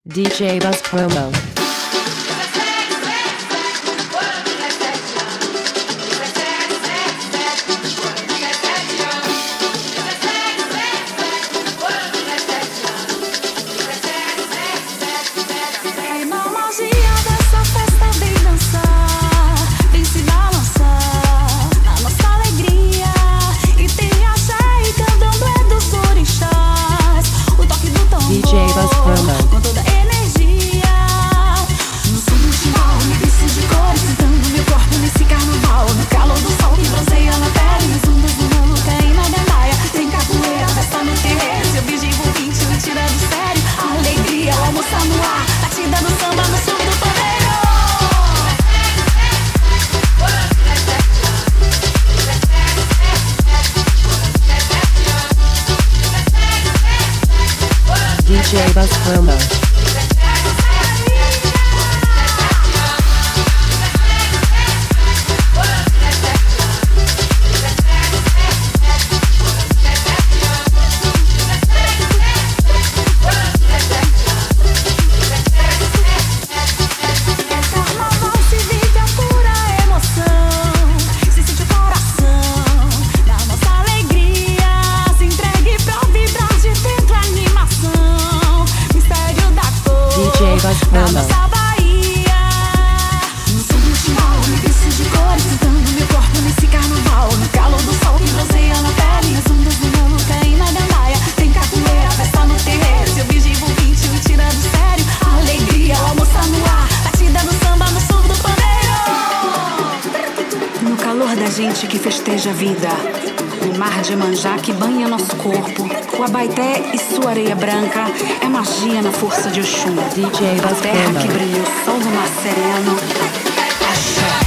DJ Buzz Promo. DJ Buzz Promo. Com toda energia, no som do timbal, me vício de cores, citando meu corpo nesse carnaval. No calor do sol que bronzeia na pele, nos ondas do rolo caem na gandaia. Tem capoeira, festa no terreiro, seu vigivo 20 me tira do sério. A alegria, o almoço no ar, batida do samba no som do pandeiro. DJ Buzz Promo. Na nossa Bahia, no som do timbal, me vício de cores, citando meu corpo nesse carnaval. No calor do sol que bronzeia na pele, as ondas do rolo caem na gandaia. Tem capoeira, festa no terreiro, seu vigivo 20 me tira do sério. A alegria, o almoço no ar, batida do samba no som do pandeiro. No calor da gente que festeja a vida, o mar de Iemanjá que banha nosso corpo, o Abaeté e sua areia branca é magia na força de Oxum. DJ Buzz A terra Promo. que brilha o sol do mar sereno. Axé.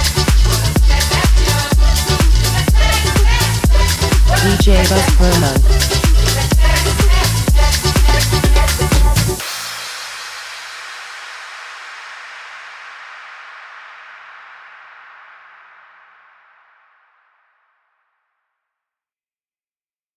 DJ Buzz Promo.